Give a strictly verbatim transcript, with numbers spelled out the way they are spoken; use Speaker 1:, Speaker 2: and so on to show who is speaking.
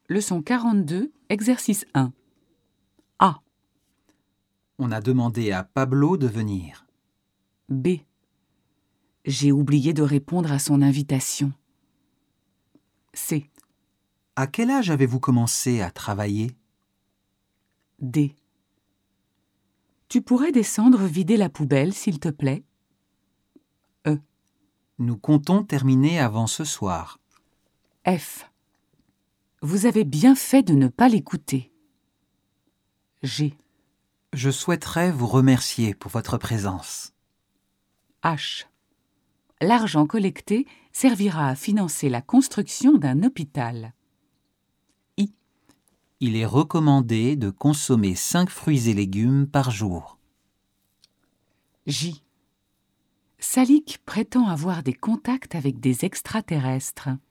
Speaker 1: Leçon quarante-deux, exercice un. A.
Speaker 2: On a demandé à Pablo de venir.
Speaker 1: B. J'ai oublié de répondre à son invitation. C.
Speaker 2: À quel âge avez-vous commencé à travailler?
Speaker 1: D. Tu pourrais descendre vider la poubelle, s'il te plaît? E.
Speaker 2: Nous comptons terminer avant ce soir.
Speaker 1: F. Vous avez bien fait de ne pas l'écouter. G.
Speaker 2: Je souhaiterais vous remercier pour votre présence.
Speaker 1: H. L'argent collecté servira à financer la construction d'un hôpital. I.
Speaker 2: Il est recommandé de consommer cinq fruits et légumes par jour.
Speaker 1: J. Salik prétend avoir des contacts avec des extraterrestres.